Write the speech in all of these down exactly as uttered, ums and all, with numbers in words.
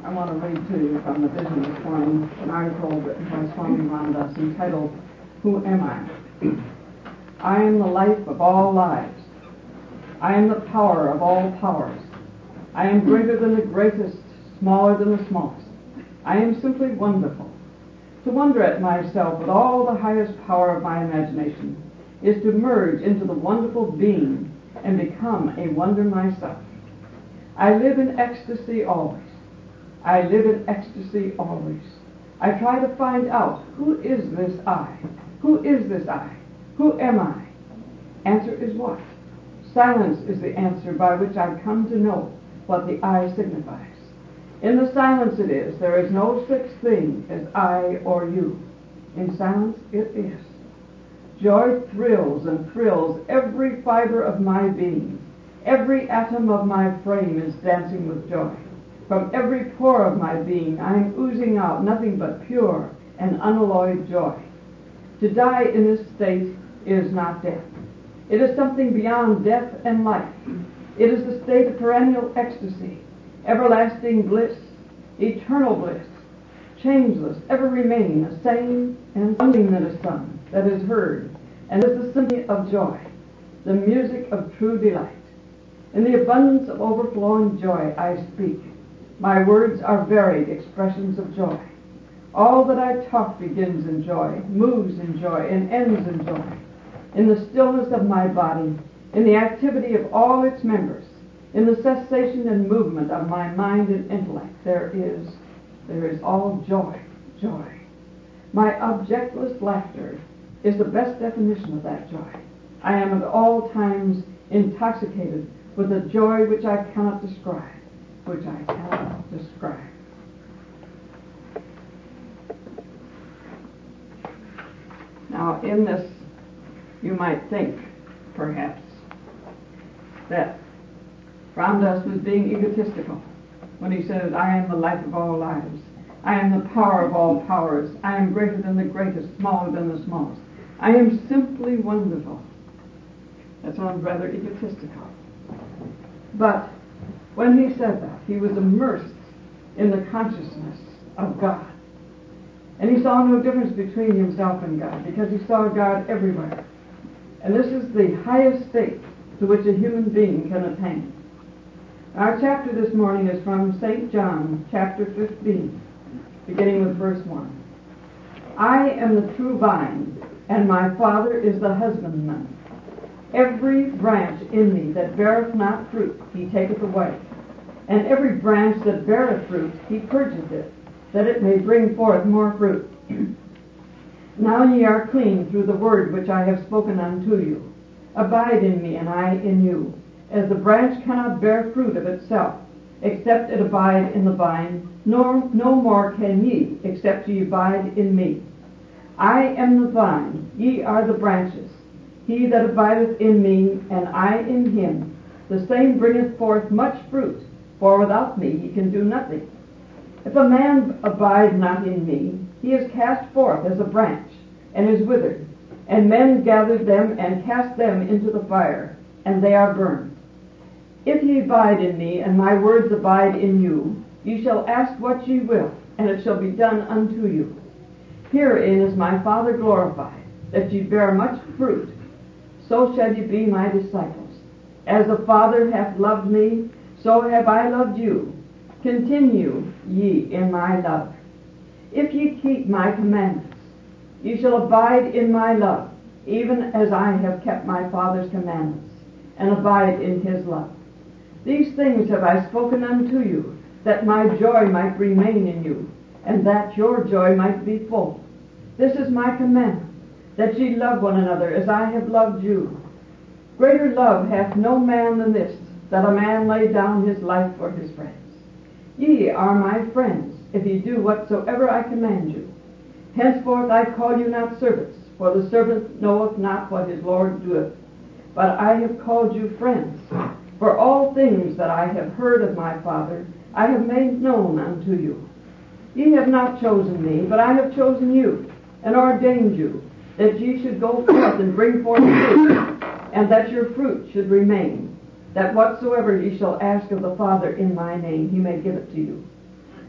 I want to read to you from the vision this morning, an article written by Swami Ramdas entitled, Who Am I? I am the life of all lives. I am the power of all powers. I am greater than the greatest, smaller than the smallest. I am simply wonderful. To wonder at myself with all the highest power of my imagination is to merge into the wonderful being and become a wonder myself. I live in ecstasy always. I live in ecstasy always. I try to find out, who is this I? Who is this I? Who am I? Answer is what? Silence is the answer by which I come to know what the I signifies. In the silence it is. There is no such thing as I or you. In silence it is. Joy thrills and thrills every fiber of my being. Every atom of my frame is dancing with joy. From every pore of my being I am oozing out nothing but pure and unalloyed joy. To die in this state is not death. It is something beyond death and life. It is the state of perennial ecstasy, everlasting bliss, eternal bliss, changeless, ever remaining, the same and something that is sung, that is heard, and is the symphony of joy, the music of true delight. In the abundance of overflowing joy I speak. My words are varied expressions of joy. All that I talk begins in joy, moves in joy, and ends in joy. In the stillness of my body, in the activity of all its members, in the cessation and movement of my mind and intellect, there is, there is all joy, joy. My objectless laughter is the best definition of that joy. I am at all times intoxicated with a joy which I cannot describe, which I cannot describe. Now, in this, you might think, perhaps, that Ramdas was being egotistical when he said, I am the life of all lives. I am the power of all powers. I am greater than the greatest, smaller than the smallest. I am simply wonderful. That sounds rather egotistical. But when he said that, he was immersed in the consciousness of God. And he saw no difference between himself and God, because he saw God everywhere. And this is the highest state to which a human being can attain. Our chapter this morning is from Saint John, chapter fifteen, beginning with verse one. I am the true vine, and my Father is the husbandman. Every branch in me that beareth not fruit, he taketh away. And every branch that beareth fruit, he purgeth it, that it may bring forth more fruit. Now ye are clean through the word which I have spoken unto you. Abide in me, and I in you. As the branch cannot bear fruit of itself, except it abide in the vine, nor no more can ye, except ye abide in me. I am the vine, ye are the branches. He that abideth in me, and I in him, the same bringeth forth much fruit, for without me he can do nothing. If a man abide not in me, he is cast forth as a branch, and is withered, and men gather them and cast them into the fire, and they are burned. If ye abide in me, and my words abide in you, ye shall ask what ye will, and it shall be done unto you. Herein is my Father glorified, that ye bear much fruit, so shall ye be my disciples. As the Father hath loved me, so have I loved you. Continue ye in my love. If ye keep my commandments, ye shall abide in my love, even as I have kept my Father's commandments, and abide in his love. These things have I spoken unto you, that my joy might remain in you, and that your joy might be full. This is my commandment, that ye love one another as I have loved you. Greater love hath no man than this, that a man lay down his life for his friends. Ye are my friends, if ye do whatsoever I command you. Henceforth I call you not servants, for the servant knoweth not what his Lord doeth. But I have called you friends, for all things that I have heard of my Father I have made known unto you. Ye have not chosen me, but I have chosen you, and ordained you, that ye should go forth and bring forth fruit, and that your fruit should remain, that whatsoever ye shall ask of the Father in my name, he may give it to you.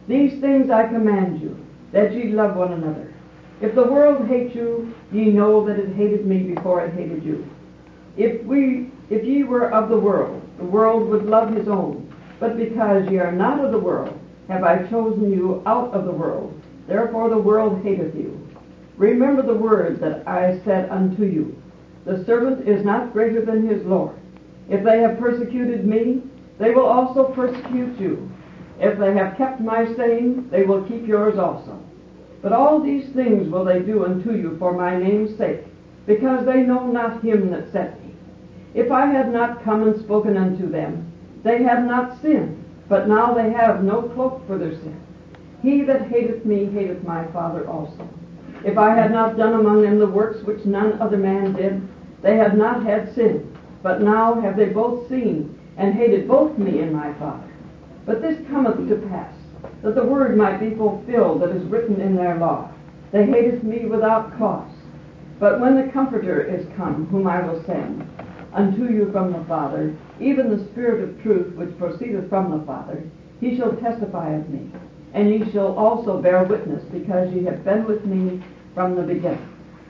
These things I command you, that ye love one another. If the world hate you, ye know that it hated me before it hated you. If we, if ye were of the world, the world would love his own. But because ye are not of the world, have I chosen you out of the world. Therefore the world hateth you. Remember the word that I said unto you. The servant is not greater than his Lord. If they have persecuted me, they will also persecute you. If they have kept my saying, they will keep yours also. But all these things will they do unto you for my name's sake, because they know not him that sent me. If I had not come and spoken unto them, they had not sinned, but now they have no cloak for their sin. He that hateth me hateth my Father also. If I had not done among them the works which none other man did, they had not had sin. But now have they both seen, and hated both me and my Father. But this cometh to pass, that the word might be fulfilled that is written in their law. They hated me without cause. But when the Comforter is come, whom I will send unto you from the Father, even the Spirit of truth which proceedeth from the Father, he shall testify of me. And ye shall also bear witness, because ye have been with me from the beginning.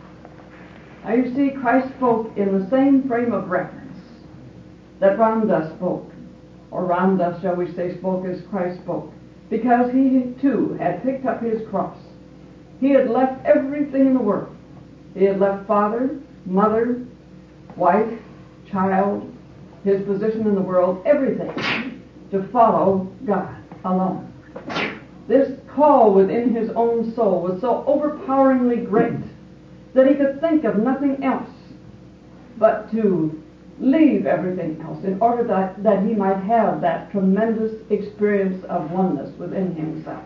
Now you see, Christ spoke in the same frame of reference that Ramdas spoke, or Ramdas, shall we say, spoke as Christ spoke, because he too had picked up his cross. He had left everything in the world. He had left father, mother, wife, child, his position in the world, everything, to follow God alone. This call within his own soul was so overpoweringly great that he could think of nothing else but to leave everything else in order that, that he might have that tremendous experience of oneness within himself.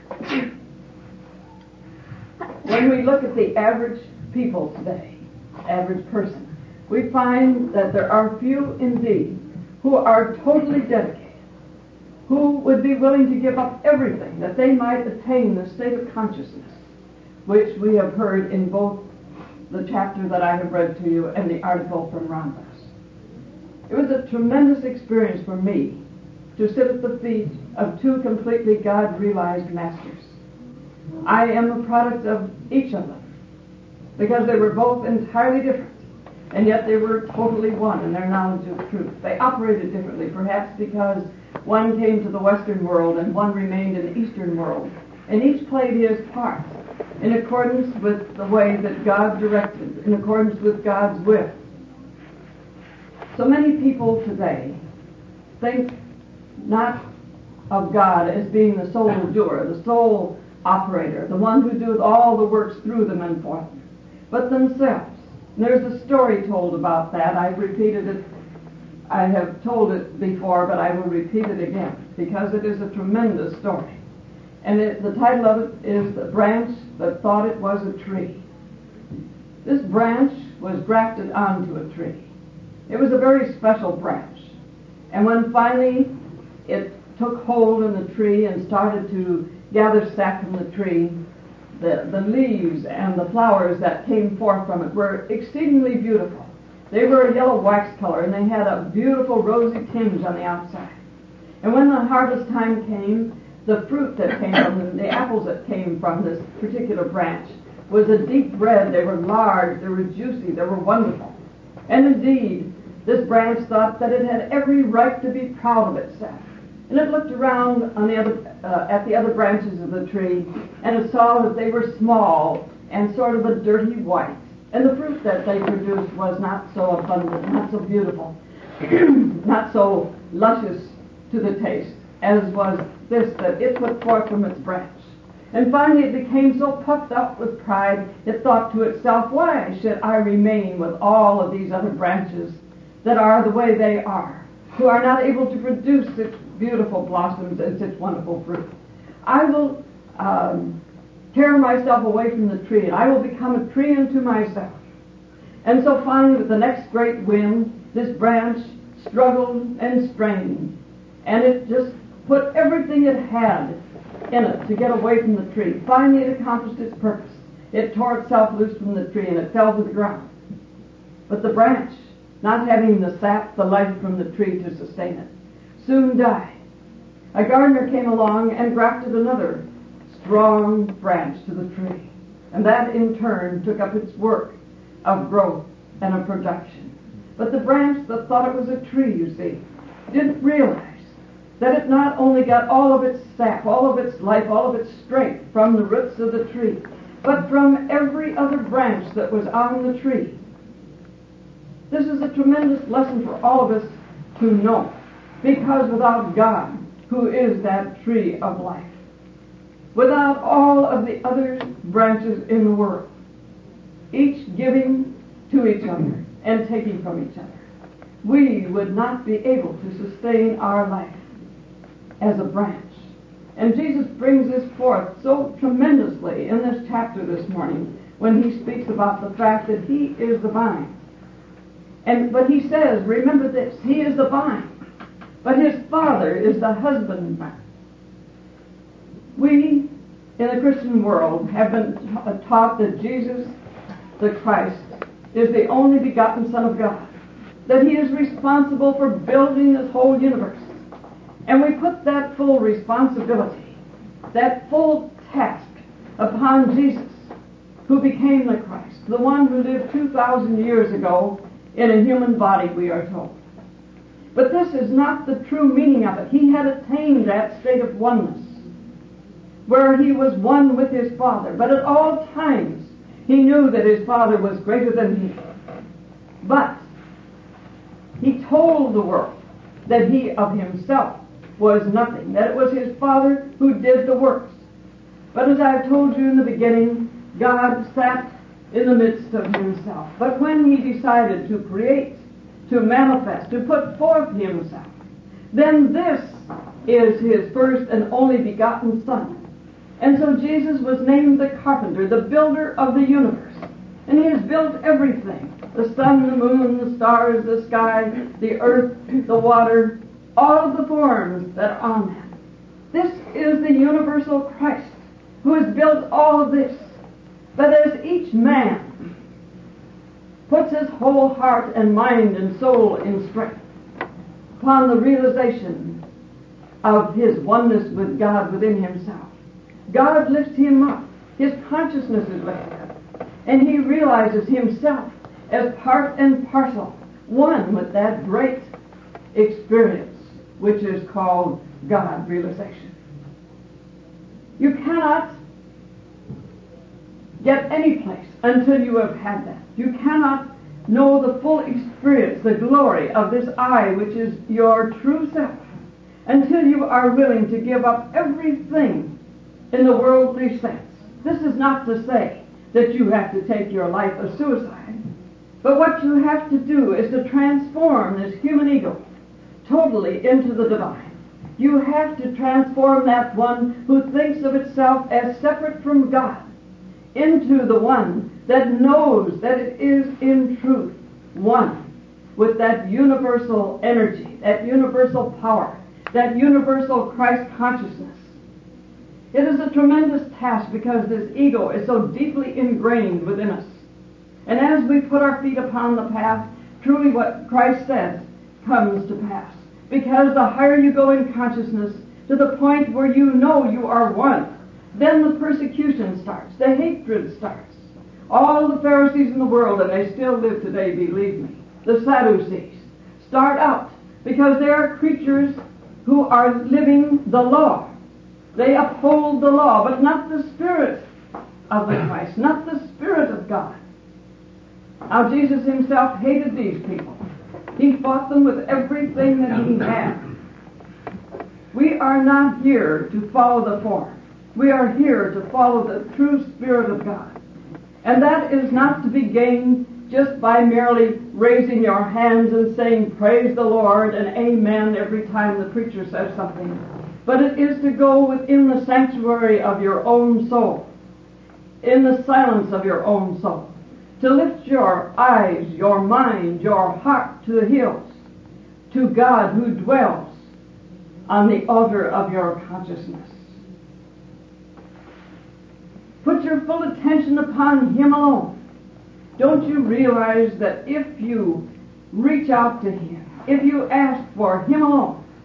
When we look at the average people today, average person, we find that there are few indeed who are totally dedicated, who would be willing to give up everything that they might attain the state of consciousness, which we have heard in both the chapter that I have read to you and the article from Ramdas. It was a tremendous experience for me to sit at the feet of two completely God-realized masters. I am a product of each of them, because they were both entirely different, and yet they were totally one in their knowledge of truth. They operated differently, perhaps because one came to the Western world and one remained in the Eastern world, and each played his part in accordance with the way that God directed, in accordance with God's will. So many people today think not of God as being the sole doer, the sole operator, the one who doeth all the works through them and for them, but themselves. And there's a story told about that. I've repeated it. I have told it before, but I will repeat it again, because it is a tremendous story. And it, the title of it is The Branch That Thought It Was a Tree. This branch was grafted onto a tree. It was a very special branch. And when finally it took hold in the tree and started to gather sap from the tree, the, the leaves and the flowers that came forth from it were exceedingly beautiful. They were a yellow wax color, and they had a beautiful rosy tinge on the outside. And when the harvest time came, the fruit that came from them, the apples that came from this particular branch, was a deep red. They were large, they were juicy, they were wonderful. And indeed, this branch thought that it had every right to be proud of itself. And it looked around on the other, uh, at the other branches of the tree, and it saw that they were small and sort of a dirty white. And the fruit that they produced was not so abundant, not so beautiful, not so luscious to the taste as was this that it put forth from its branch. And finally it became so puffed up with pride, it thought to itself, why should I remain with all of these other branches that are the way they are, who are not able to produce such beautiful blossoms and such wonderful fruit? I will um, tear myself away from the tree, and I will become a tree unto myself. And so finally, with the next great wind, this branch struggled and strained, and it just put everything it had in it to get away from the tree. Finally, it accomplished its purpose. It tore itself loose from the tree, and it fell to the ground. But the branch, not having the sap, the life from the tree to sustain it, soon died. a gardener came along and grafted another strong branch to the tree. And that in turn took up its work of growth and of production. But the branch that thought it was a tree, you see, didn't realize that it not only got all of its sap, all of its life, all of its strength from the roots of the tree, but from every other branch that was on the tree. This is a tremendous lesson for all of us to know, because without God, who is that tree of life, without all of the other branches in the world, each giving to each other and taking from each other, we would not be able to sustain our life as a branch. And Jesus brings this forth so tremendously in this chapter this morning when he speaks about the fact that he is the vine. And but he says, remember this, he is the vine, but his Father is the husbandman. We in the Christian world have been t- taught that Jesus, the Christ, is the only begotten Son of God, that he is responsible for building this whole universe. And we put that full responsibility, that full task upon Jesus, who became the Christ, the one who lived two thousand years ago in a human body, we are told. But this is not the true meaning of it. He had attained that state of oneness, where he was one with his Father. But at all times, he knew that his Father was greater than he. But he told the world that he of himself was nothing, that it was his Father who did the works. But as I have told you in the beginning, God sat in the midst of himself. But when he decided to create, to manifest, to put forth himself, then this is his first and only begotten Son. And so Jesus was named the carpenter, the builder of the universe. And he has built everything: the sun, the moon, the stars, the sky, the earth, the water, all of the forms that are on them. This is the universal Christ who has built all of this. But as each man puts his whole heart and mind and soul in strength upon the realization of his oneness with God within himself, God lifts him up. His consciousness is lifted up. And he realizes himself as part and parcel, one with that great experience, which is called God realization. You cannot get any place until you have had that. You cannot know the full experience, the glory of this I, which is your true self, until you are willing to give up everything in the worldly sense. This is not to say that you have to take your life a suicide, but what you have to do is to transform this human ego totally into the divine. You have to transform that one who thinks of itself as separate from God into the one that knows that it is in truth one with that universal energy, that universal power, that universal Christ consciousness. It is a tremendous task because this ego is so deeply ingrained within us. And as we put our feet upon the path, truly what Christ says comes to pass. Because the higher you go in consciousness to the point where you know you are one, then the persecution starts, the hatred starts. All the Pharisees in the world, and they still live today, believe me, the Sadducees, start out because they are creatures who are living the law. They uphold the law, but not the Spirit of the Christ, not the Spirit of God. Now, Jesus himself hated these people. He fought them with everything that he had. We are not here to follow the form. We are here to follow the true Spirit of God. And that is not to be gained just by merely raising your hands and saying, praise the Lord and amen every time the preacher says something. But it is to go within the sanctuary of your own soul, in the silence of your own soul, to lift your eyes, your mind, your heart to the hills, to God who dwells on the altar of your consciousness. Put your full attention upon him alone. Don't you realize that if you reach out to him, if you ask for him alone,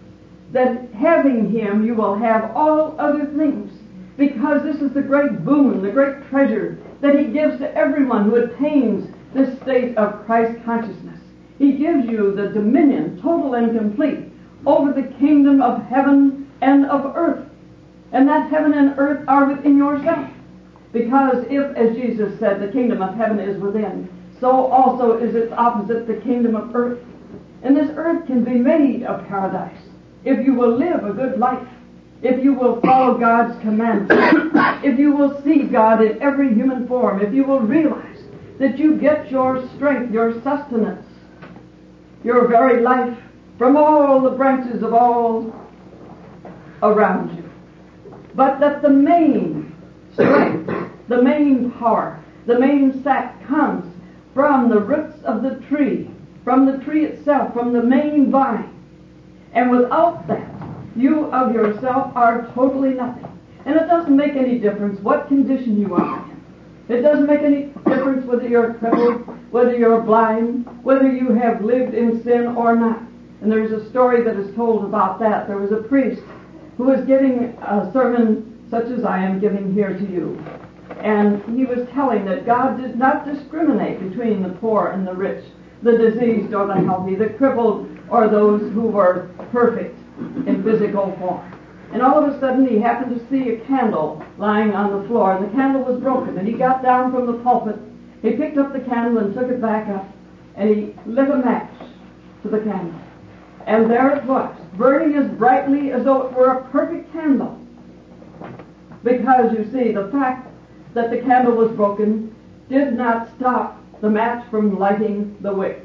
that having him you will have all other things, because this is the great boon, the great treasure that he gives to everyone who attains this state of Christ consciousness. He gives you the dominion, total and complete, over the kingdom of heaven and of earth. And that heaven and earth are within yourself. Because if, as Jesus said, the kingdom of heaven is within, so also is its opposite, the kingdom of earth. And this earth can be made a paradise if you will live a good life, if you will follow God's commandments, if you will see God in every human form, if you will realize that you get your strength, your sustenance, your very life from all the branches of all around you. But that the main strength, the main power, the main sap comes from the roots of the tree, from the tree itself, from the main vine. And without that, you of yourself are totally nothing. And it doesn't make any difference what condition you are in. It doesn't make any difference whether you're crippled, whether you're blind, whether you have lived in sin or not. And there's a story that is told about that. There was a priest who was giving a sermon such as I am giving here to you. And he was telling that God did not discriminate between the poor and the rich, the diseased or the healthy, the crippled or those who were perfect in physical form. And all of a sudden he happened to see a candle lying on the floor, and the candle was broken. And he got down from the pulpit, he picked up the candle and took it back up, and he lit a match to the candle. And there it was, burning as brightly as though it were a perfect candle. Because, you see, the fact that the candle was broken did not stop the match from lighting the wick.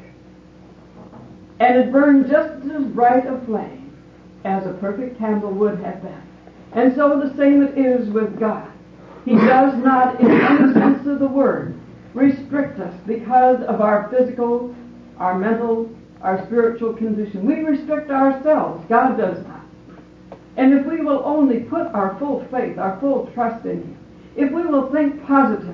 And it burned just as bright a flame as a perfect candle would have been. And so the same it is with God. He does not, in any sense of the word, restrict us because of our physical, our mental, our spiritual condition. We restrict ourselves. God does not. And if we will only put our full faith, our full trust in him, if we will think positively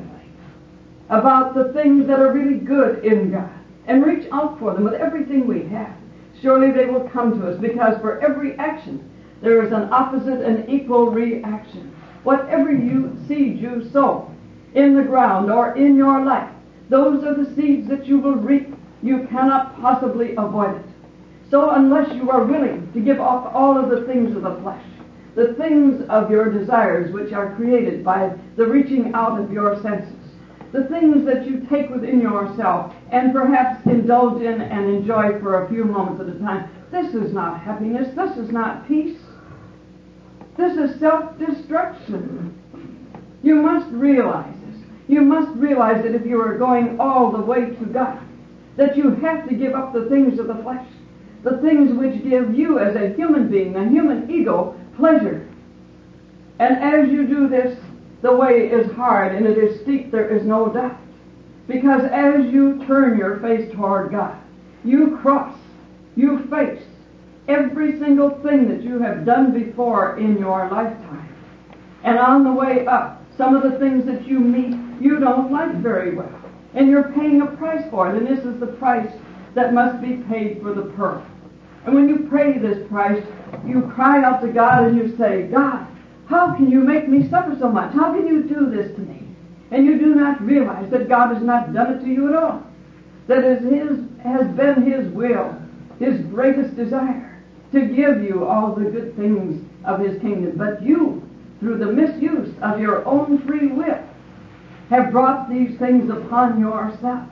about the things that are really good in God and reach out for them with everything we have, surely they will come to us, because for every action there is an opposite and equal reaction. Whatever you seed you sow in the ground or in your life, those are the seeds that you will reap. You cannot possibly avoid it. So unless you are willing to give up all of the things of the flesh, the things of your desires which are created by the reaching out of your senses, the things that you take within yourself and perhaps indulge in and enjoy for a few moments at a time, this is not happiness, this is not peace. This is self-destruction. You must realize this. You must realize that if you are going all the way to God, that you have to give up the things of the flesh, the things which give you as a human being, a human ego, pleasure. And as you do this, the way is hard and it is steep, there is no doubt. Because as you turn your face toward God, you cross, you face every single thing that you have done before in your lifetime. And on the way up, some of the things that you meet, you don't like very well. And you're paying a price for it. And this is the price that must be paid for the pearl. And when you pay this price, you cry out to God and you say, God, how can you make me suffer so much? How can you do this to me? And you do not realize that God has not done it to you at all. That it is his, has been his will, his greatest desire, to give you all the good things of his kingdom. But you, through the misuse of your own free will, have brought these things upon yourself.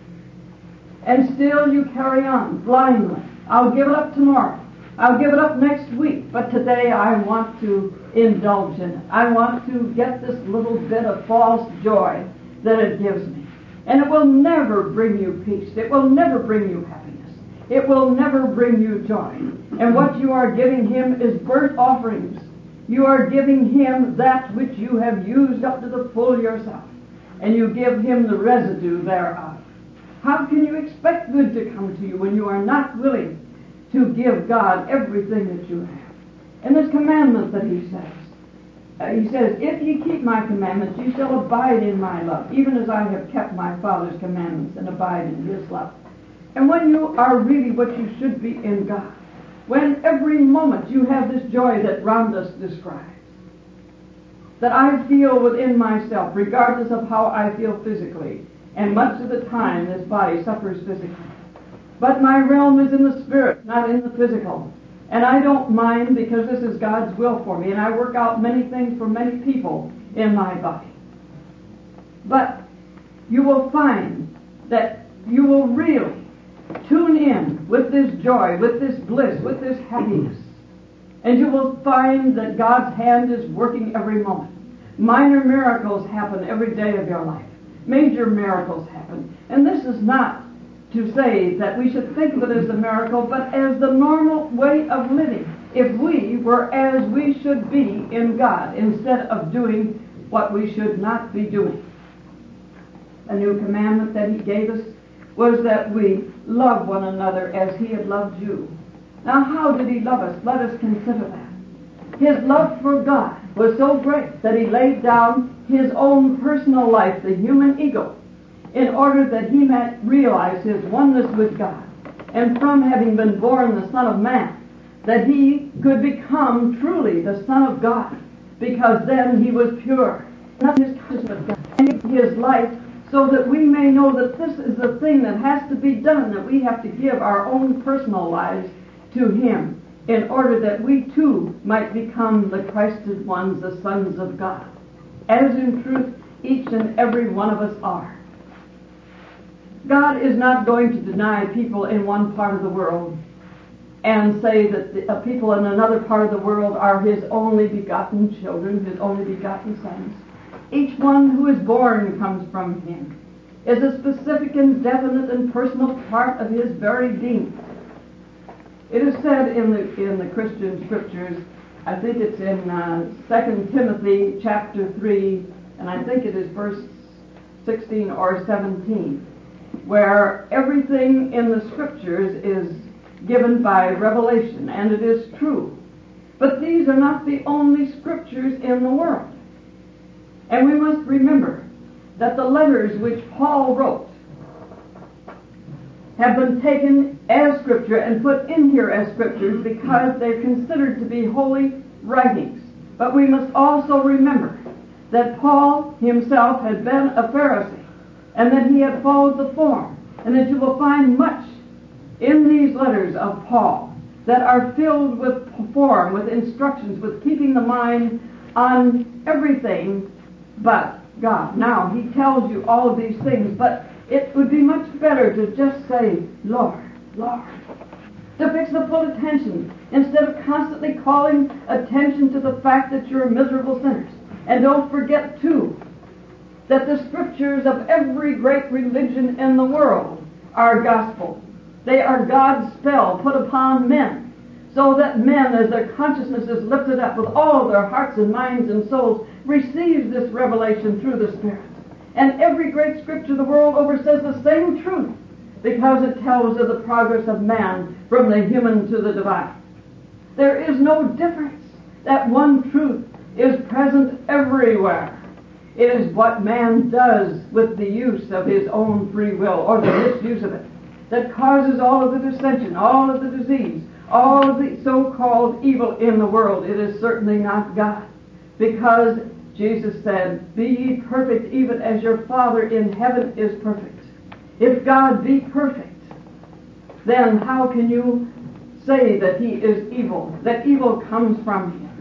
And still you carry on blindly. I'll give it up tomorrow. I'll give it up next week. But today I want to indulge in it. I want to get this little bit of false joy that it gives me. And it will never bring you peace. It will never bring you happiness. It will never bring you joy. And what you are giving him is burnt offerings. You are giving him that which you have used up to the full yourself. And you give him the residue thereof. How can you expect good to come to you when you are not willing to give God everything that you have? And this commandment that he says, uh, he says, if ye keep my commandments, ye shall abide in my love, even as I have kept my Father's commandments and abide in his love. And when you are really what you should be in God, when every moment you have this joy that Ramdas describes, that I feel within myself, regardless of how I feel physically, and much of the time this body suffers physically. But my realm is in the spirit, not in the physical. And I don't mind, because this is God's will for me, and I work out many things for many people in my body. But you will find that you will really tune in with this joy, with this bliss, with this happiness. And you will find that God's hand is working every moment. Minor miracles happen every day of your life. Major miracles happen. And this is not to say that we should think of it as a miracle, but as the normal way of living. If we were as we should be in God, instead of doing what we should not be doing. A new commandment that he gave us was that we love one another as he had loved you. Now, how did he love us? Let us consider that. His love for God was so great that he laid down his own personal life, the human ego, in order that he might realize his oneness with God. And from having been born the Son of Man, that he could become truly the Son of God, because then he was pure. Not his consciousness of God, and his life, so that we may know that this is the thing that has to be done, that we have to give our own personal lives to him, in order that we too might become the Christed ones, the sons of God, as in truth each and every one of us are. God is not going to deny people in one part of the world and say that the uh, people in another part of the world are his only begotten children, his only begotten sons. Each one who is born comes from him, is a specific and definite and personal part of his very being. It is said in the in the Christian scriptures, I think it's in uh, Second Timothy chapter three, and I think it is verse sixteen or seventeen, where everything in the scriptures is given by revelation, and it is true. But these are not the only scriptures in the world. And we must remember that the letters which Paul wrote have been taken as scripture and put in here as scriptures because they're considered to be holy writings. But we must also remember that Paul himself had been a Pharisee, and that he had followed the form, and that you will find much in these letters of Paul that are filled with form, with instructions, with keeping the mind on everything but God. Now, he tells you all of these things, but it would be much better to just say, Lord, Lord. To fix the full attention, instead of constantly calling attention to the fact that you're miserable sinners. And don't forget, too, that the scriptures of every great religion in the world are gospel. They are God's spell put upon men, so that men, as their consciousness is lifted up with all their hearts and minds and souls, receives this revelation through the Spirit. And every great scripture the world over says the same truth, because it tells of the progress of man from the human to the divine. There is no difference. That one truth is present everywhere. It is what man does with the use of his own free will, or the misuse of it, that causes all of the dissension, all of the disease, all of the so-called evil in the world. It is certainly not God, because Jesus said, "Be ye perfect even as your Father in heaven is perfect." If God be perfect, then how can you say that he is evil, that evil comes from him?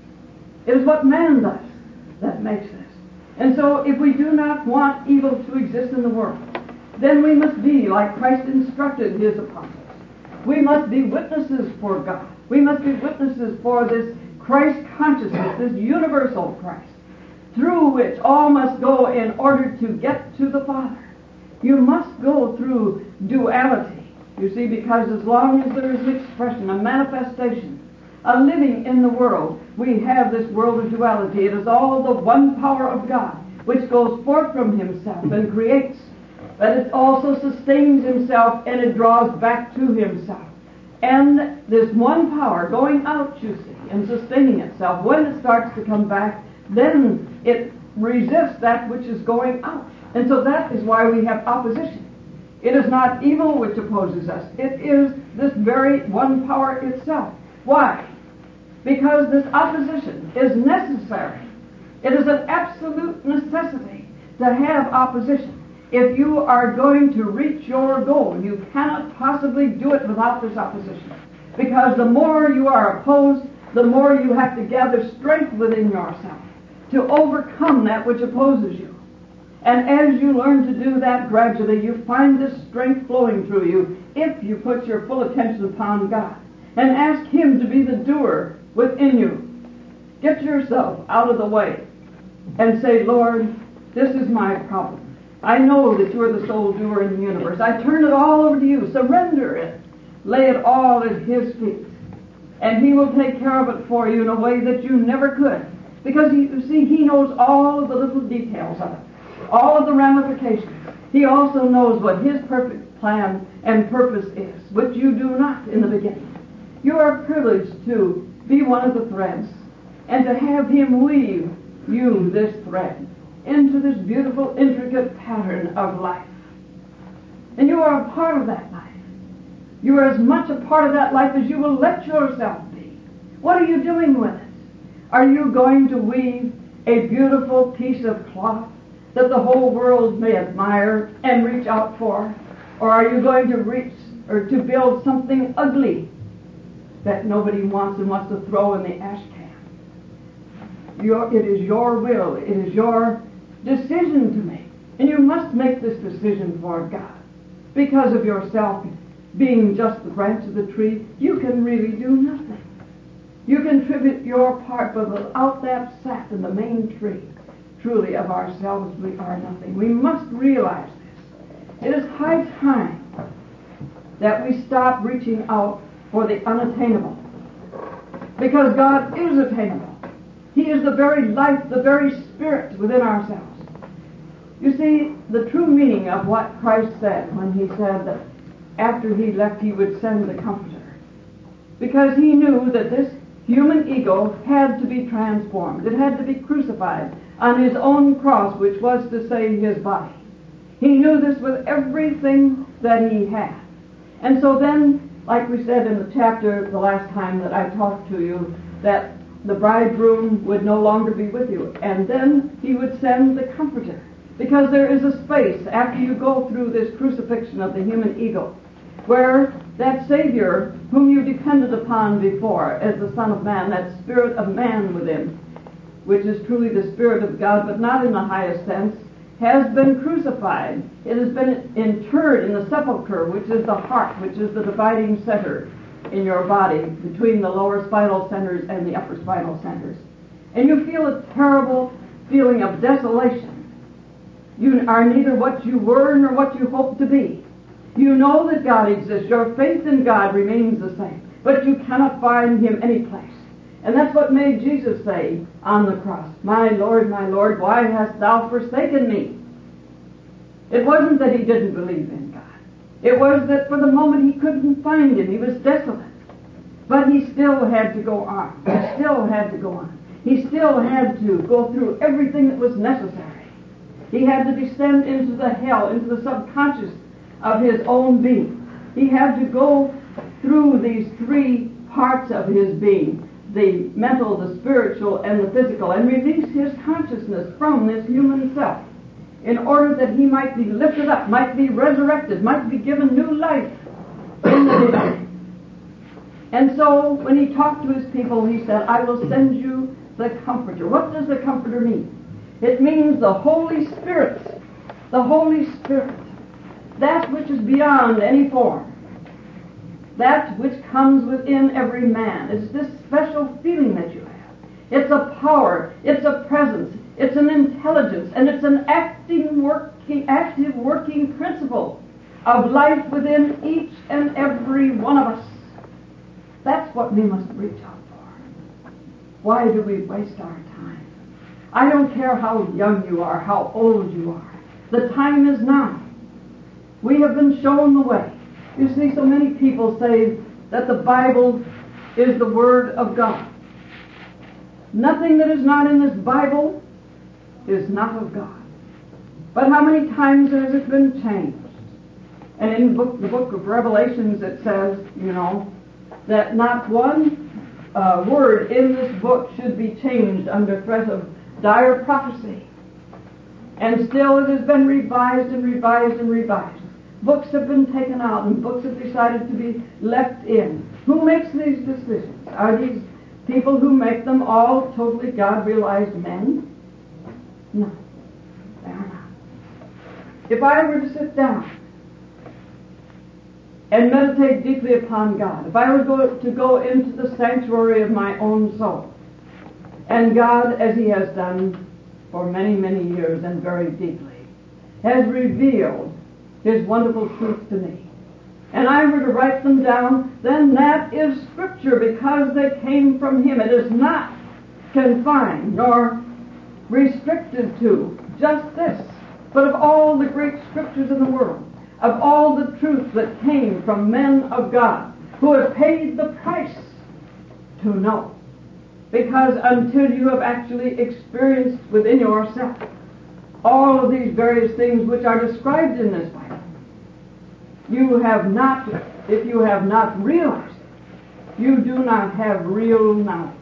It is what man does that makes this. And so if we do not want evil to exist in the world, then we must be like Christ instructed his apostles. We must be witnesses for God. We must be witnesses for this Christ consciousness, this universal Christ, through which all must go in order to get to the Father. You must go through duality, you see, because as long as there is an expression, a manifestation, a living in the world, we have this world of duality. It is all the one power of God which goes forth from himself and creates, but it also sustains himself and it draws back to himself. And this one power going out, you see, and sustaining itself, when it starts to come back, then it resists that which is going out. And so that is why we have opposition. It is not evil which opposes us. It is this very one power itself. Why? Because this opposition is necessary. It is an absolute necessity to have opposition. If you are going to reach your goal, you cannot possibly do it without this opposition. Because the more you are opposed, the more you have to gather strength within yourself to overcome that which opposes you. And as you learn to do that gradually, you find this strength flowing through you if you put your full attention upon God and ask Him to be the doer within you. Get yourself out of the way and say, Lord, this is my problem. I know that you are the sole doer in the universe. I turn it all over to you. Surrender it. Lay it all at His feet. And He will take care of it for you in a way that you never could. Because, he, you see, He knows all of the little details of it. All of the ramifications. He also knows what His perfect plan and purpose is, which you do not in the beginning. You are privileged to be one of the threads and to have Him weave you this thread into this beautiful, intricate pattern of life. And you are a part of that life. You are as much a part of that life as you will let yourself be. What are you doing with it? Are you going to weave a beautiful piece of cloth that the whole world may admire and reach out for? Or are you going to reach or to build something ugly that nobody wants and wants to throw in the ash can? Your, it is your will. It is your decision to make. And you must make this decision for God. Because of yourself being just the branch of the tree, you can really do nothing. You contribute your part, but without that sap in the main tree, truly of ourselves we are nothing. We must realize this. It is high time that we stop reaching out for the unattainable. Because God is attainable. He is the very life, the very spirit within ourselves. You see, the true meaning of what Christ said when He said that after He left He would send the Comforter. Because He knew that this human ego had to be transformed. It had to be crucified on His own cross, which was to say His body. He knew this with everything that He had. And so then, like we said in the chapter the last time that I talked to you, that the bridegroom would no longer be with you. And then He would send the Comforter. Because there is a space after you go through this crucifixion of the human ego where that Savior whom you depended upon before as the Son of Man, that spirit of man within, which is truly the Spirit of God, but not in the highest sense, has been crucified. It has been interred in the sepulchre, which is the heart, which is the dividing center in your body between the lower spinal centers and the upper spinal centers. And you feel a terrible feeling of desolation. You are neither what you were nor what you hope to be. You know that God exists. Your faith in God remains the same. But you cannot find Him any place. And that's what made Jesus say on the cross, "My Lord, my Lord, why hast thou forsaken me?" It wasn't that He didn't believe in God. It was that for the moment He couldn't find Him. He was desolate. But He still had to go on. He still had to go on. He still had to go through everything that was necessary. He had to descend into the hell, into the subconscious of His own being. He had to go through these three parts of His being, the mental, the spiritual, and the physical, and release His consciousness from this human self in order that He might be lifted up, might be resurrected, might be given new life in the beginning. And so when He talked to His people, He said, "I will send you the Comforter." What does the Comforter mean? It means the Holy Spirit. The Holy Spirit. That which is beyond any form. That which comes within every man. It's this special feeling that you have. It's a power. It's a presence. It's an intelligence. And it's an acting, working, active working principle of life within each and every one of us. That's what we must reach out for. Why do we waste our time? I don't care how young you are, how old you are. The time is now. We have been shown the way. You see, so many people say that the Bible is the Word of God. Nothing that is not in this Bible is not of God. But how many times has it been changed? And in the book, the book of Revelations, it says, you know, that not one uh, word in this book should be changed under threat of dire prophecy. And still it has been revised and revised and revised. Books have been taken out and books have decided to be left in. Who makes these decisions? Are these people who make them all totally God-realized men? No, they are not. If I were to sit down and meditate deeply upon God, if I were go, to go into the sanctuary of my own soul, and God, as He has done for many, many years and very deeply, has revealed His wonderful truth to me, and I were to write them down, then that is Scripture because they came from Him. It is not confined nor restricted to just this, but of all the great Scriptures in the world, of all the truth that came from men of God who have paid the price to know. Because until you have actually experienced within yourself all of these various things which are described in this Bible, you have not, if you have not realized it, you do not have real knowledge.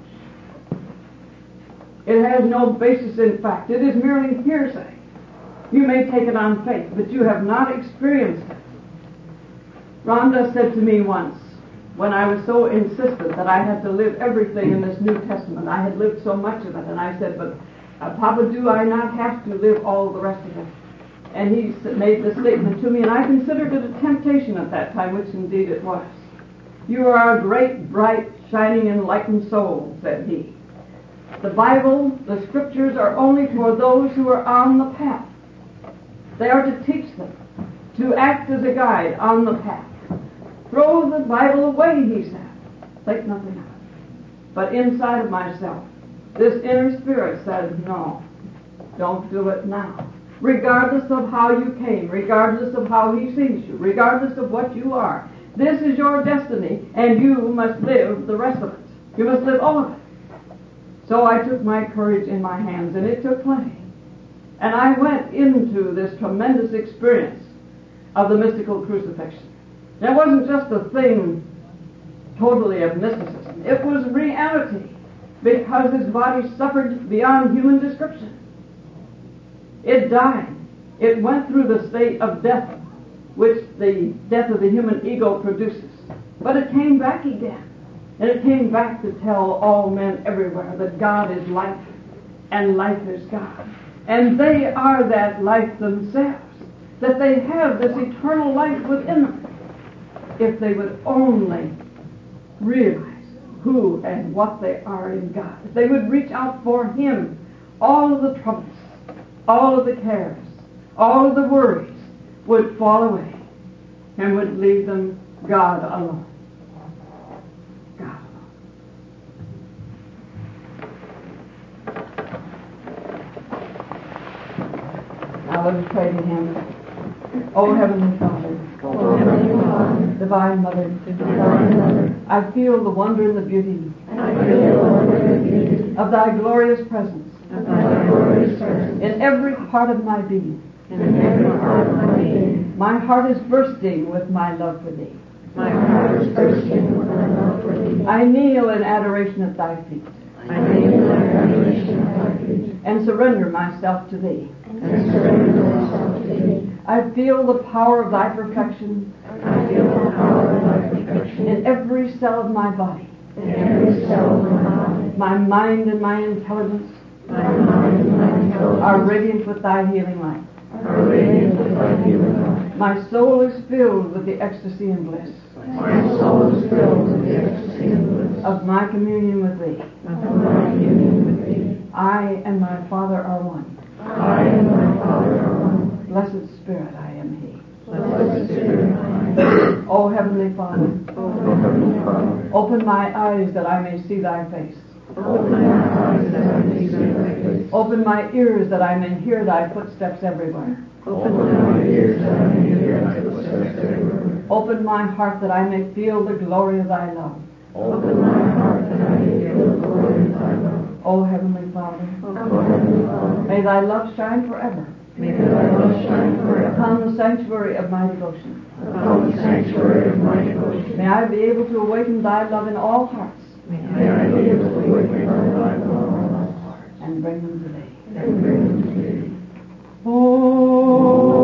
It has no basis in fact. It is merely hearsay. You may take it on faith, but you have not experienced it. Rhonda said to me once, when I was so insistent that I had to live everything in this New Testament, I had lived so much of it, and I said, but uh, Papa, do I not have to live all the rest of it? And he made this statement to me, and I considered it a temptation at that time, which indeed it was. You are a great, bright, shining, enlightened soul, said he. The Bible, the Scriptures, are only for those who are on the path. They are to teach them, to act as a guide on the path. Throw the Bible away, he said. Think nothing of it. But inside of myself, this inner spirit said, no, don't do it now. Regardless of how you came, regardless of how He sees you, regardless of what you are, this is your destiny, and you must live the rest of it. You must live all of it. So I took my courage in my hands, and it took plenty. And I went into this tremendous experience of the mystical crucifixion. It wasn't just a thing totally of mysticism. It was reality, because His body suffered beyond human description. It died. It went through the state of death, which the death of the human ego produces. But it came back again. And it came back to tell all men everywhere that God is life, and life is God. And they are that life themselves, that they have this eternal life within them, if they would only realize who and what they are in God. If they would reach out for Him, all of the troubles, all of the cares, all of the worries would fall away and would leave them God alone. God alone. Now let us pray to Him. O Heavenly Father, O Heavenly Father, Divine Mother, Divine Mother, I feel the wonder and the beauty I feel the wonder and beauty of Thy glorious presence of Thy glorious presence in every part of my being. in every part of my being. My heart is bursting with my love for Thee. My heart is bursting with my love for Thee. I kneel in adoration at Thy feet I kneel in adoration at Thy feet and surrender myself to Thee. and surrender myself to Thee. I feel the power of Thy perfection I feel the power of Thy perfection in every cell of my body. in every cell of my body. My mind and my intelligence My mind and my intelligence are radiant with Thy healing light. are radiant with Thy healing light. My soul is filled with the ecstasy and bliss My soul is filled with the ecstasy and bliss of my communion with Thee. of my union with Thee. I and my Father are one. I and my Father are one. Blessed Spirit, I am He. Blessed Spirit, I am. O Heavenly Father, O Heavenly Father, open my eyes that I may see Thy face. open my eyes that I may see Thy face. Open my ears that I may hear Thy footsteps everywhere. Open my ears that I may hear Thy footsteps everywhere. Open my heart that I may feel the glory of Thy love. Open my heart that I may feel the glory of Thy love. O Heavenly Father, O Heavenly Father, may Thy love shine forever may Thy love shine forever upon the sanctuary of my devotion. upon the sanctuary of my devotion. May I be able to awaken thy love in all hearts. May I be able to awaken thy love in all hearts. And bring them to thee. And bring them to thee. Oh.